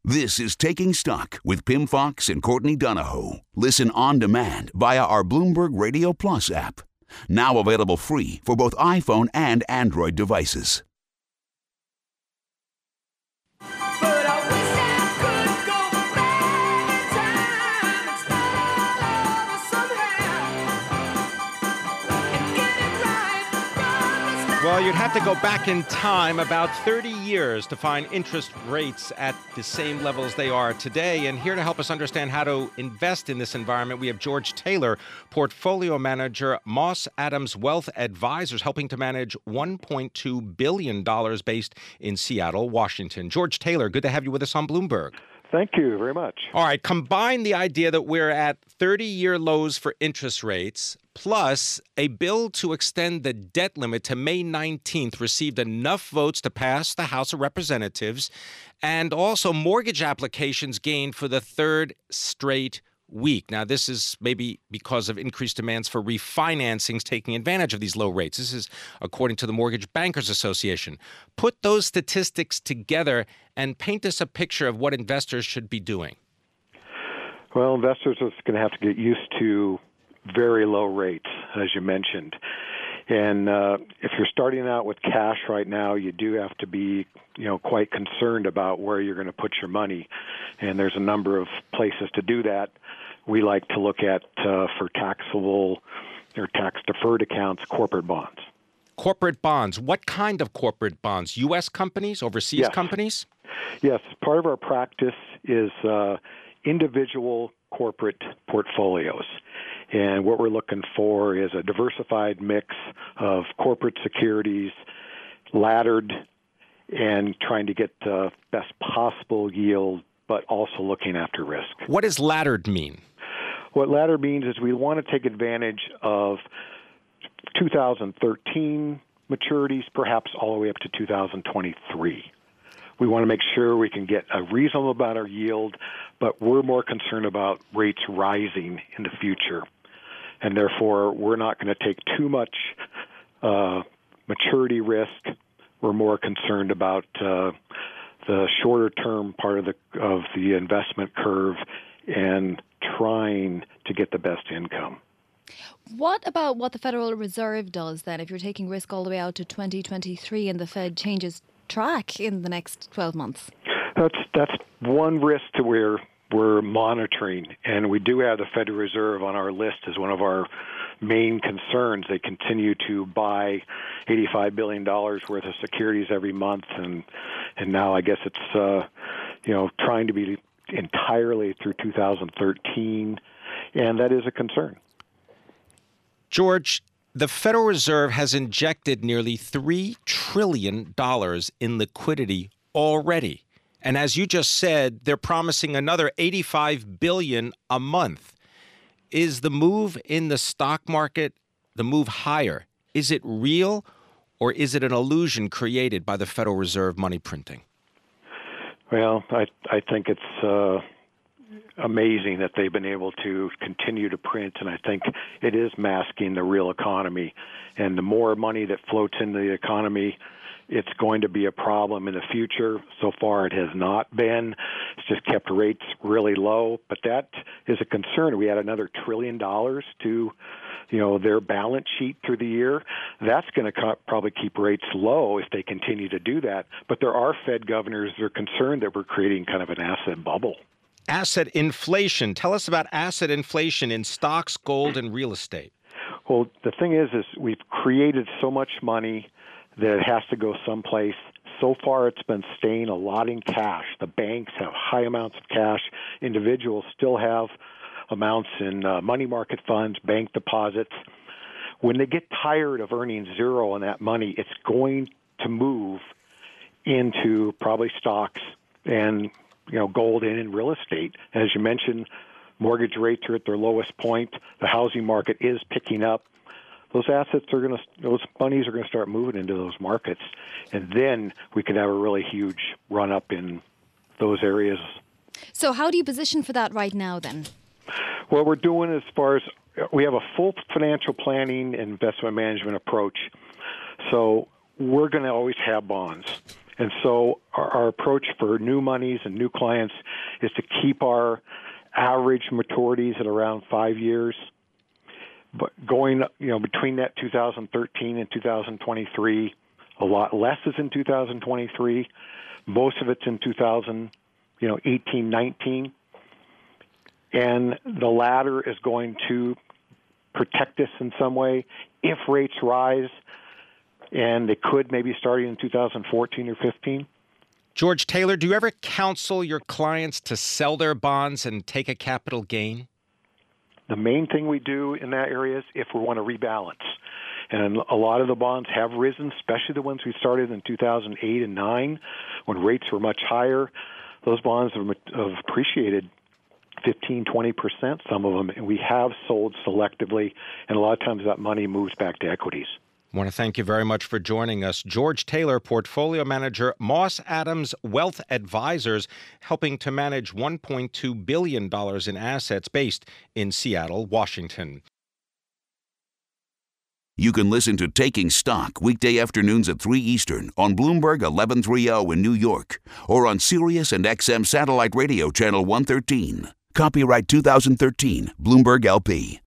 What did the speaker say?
This is Taking Stock with Pim Fox and Courtney Donahoe. Listen on demand via our Bloomberg Radio Plus app. Now available free for both iPhone and Android devices. Well, you'd have to go back in time about 30 years to find interest rates at the same levels they are today. And here to help us understand how to invest in this environment, we have George Taylor, portfolio manager, Moss Adams Wealth Advisors, helping to manage $1.2 billion based in Seattle, Washington. George Taylor, good to have you with us on Bloomberg. Thank you very much. All right, combine the idea that we're at 30-year lows for interest rates, plus a bill to extend the debt limit to May 19th received enough votes to pass the House of Representatives, and also mortgage applications gained for the third straight week. Now, this is maybe because of increased demands for refinancings taking advantage of these low rates. This is according to the Mortgage Bankers Association. Put those statistics together and paint us a picture of what investors should be doing. Well, investors are going to have to get used to very low rates, as you mentioned. And if you're starting out with cash right now, you do have to be, quite concerned about where you're going to put your money. And there's a number of places to do that. We like to look at, for taxable or tax-deferred accounts, corporate bonds. Corporate bonds. What kind of corporate bonds? U.S. companies, overseas companies? Yes. Part of our practice is individual corporate portfolios. And what we're looking for is a diversified mix of corporate securities, laddered, and trying to get the best possible yield, but also looking after risk. What does laddered mean? What laddered means is we want to take advantage of 2013 maturities, perhaps all the way up to 2023. We want to make sure we can get a reasonable amount of yield, but we're more concerned about rates rising in the future. And therefore, we're not going to take too much maturity risk. We're more concerned about the shorter-term part of the investment curve and trying to get the best income. What about what the Federal Reserve does then, if you're taking risk all the way out to 2023 and the Fed changes track in the next 12 months? That's one risk that we're monitoring, and we do have the Federal Reserve on our list as one of our main concerns. They continue to buy $85 billion worth of securities every month, and now I guess it's trying to be entirely through 2013, and that is a concern. George, the Federal Reserve has injected nearly $3 trillion in liquidity already. And as you just said, they're promising another $85 billion a month. Is the move in the stock market, the move higher, is it real or is it an illusion created by the Federal Reserve money printing? Well, I think it's amazing that they've been able to continue to print, and I think it is masking the real economy. And the more money that floats into the economy, it's going to be a problem in the future. So far, it has not been. It's just kept rates really low. But that is a concern. We add another $1 trillion to, their balance sheet through the year. That's going to probably keep rates low if they continue to do that. But there are Fed governors that are concerned that we're creating kind of an asset bubble. Asset inflation. Tell us about asset inflation in stocks, gold, and real estate. Well, the thing is we've created so much money that it has to go someplace. So far, it's been staying a lot in cash. The banks have high amounts of cash. Individuals still have amounts in money market funds, bank deposits. When they get tired of earning zero on that money, it's going to move into probably stocks and gold and in real estate. As you mentioned, mortgage rates are at their lowest point. The housing market is picking up. Those monies are going to start moving into those markets, and then we could have a really huge run up in those areas. So how do you position for that right now then? What we're doing as far as we have a full financial planning and investment management approach. So we're going to always have bonds. And so our approach for new monies and new clients is to keep our average maturities at around 5 years. But going, between that 2013 and 2023, a lot less is in 2023. Most of it's in 2018, 19. And the latter is going to protect us in some way if rates rise, and they could maybe starting in 2014 or 15. George Taylor, do you ever counsel your clients to sell their bonds and take a capital gain? The main thing we do in that area is if we want to rebalance. And a lot of the bonds have risen, especially the ones we started in 2008 and 9 when rates were much higher. Those bonds have appreciated 15, 20%, some of them, and we have sold selectively, and a lot of times that money moves back to equities. I want to thank you very much for joining us. George Taylor, Portfolio Manager, Moss Adams Wealth Advisors, helping to manage $1.2 billion in assets based in Seattle, Washington. You can listen to Taking Stock weekday afternoons at 3 Eastern on Bloomberg 1130 in New York or on Sirius and XM Satellite Radio Channel 113. Copyright 2013, Bloomberg LP.